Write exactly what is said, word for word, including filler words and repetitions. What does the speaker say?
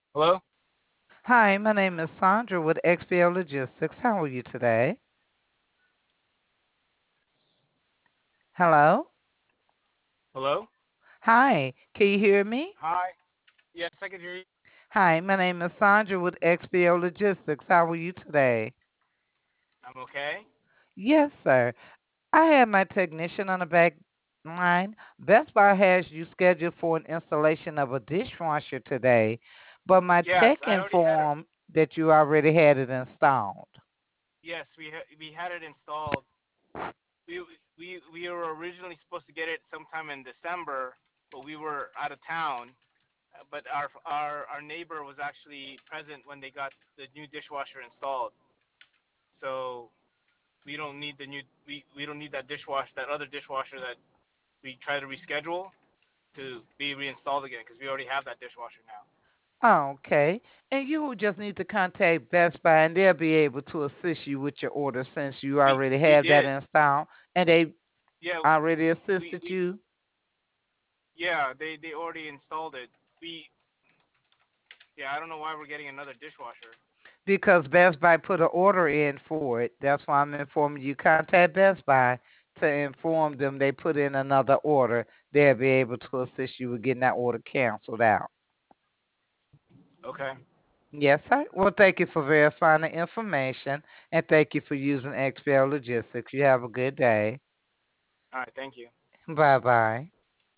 Hello? Hi, my name is Sandra with X P L Logistics. How are you today? Hello? Hello? Hi, can you hear me? Hi. Yes, I can hear you. Hi, my name is Sandra with X P L Logistics. How are you today? I'm okay. Yes, sir. I have my technician on the back line. Best Buy has you scheduled for an installation of a dishwasher today, but my Yes, tech I already had it. informed that you already had it installed. Yes, we ha- we had it installed. We we we were originally supposed to get it sometime in December, but we were out of town. Uh, But our our our neighbor was actually present when they got the new dishwasher installed. So we don't need the new we, we don't need that dishwasher that other dishwasher that we try to reschedule to be reinstalled again because we already have that dishwasher now. Okay. And you will just need to contact Best Buy and they'll be able to assist you with your order since you We already we have that did. installed and they Yeah, already we, assisted we you yeah, they they already installed it. We yeah, I don't know why we're getting another dishwasher. because Best Buy put an order in for it. That's why I'm informing you. Contact Best Buy to inform them they put in another order. They'll be able to assist you with getting that order canceled out. Okay. Yes, sir. Well, thank you for verifying the information and thank you for using X P L Logistics. You have a good day. All right, thank you. Bye bye.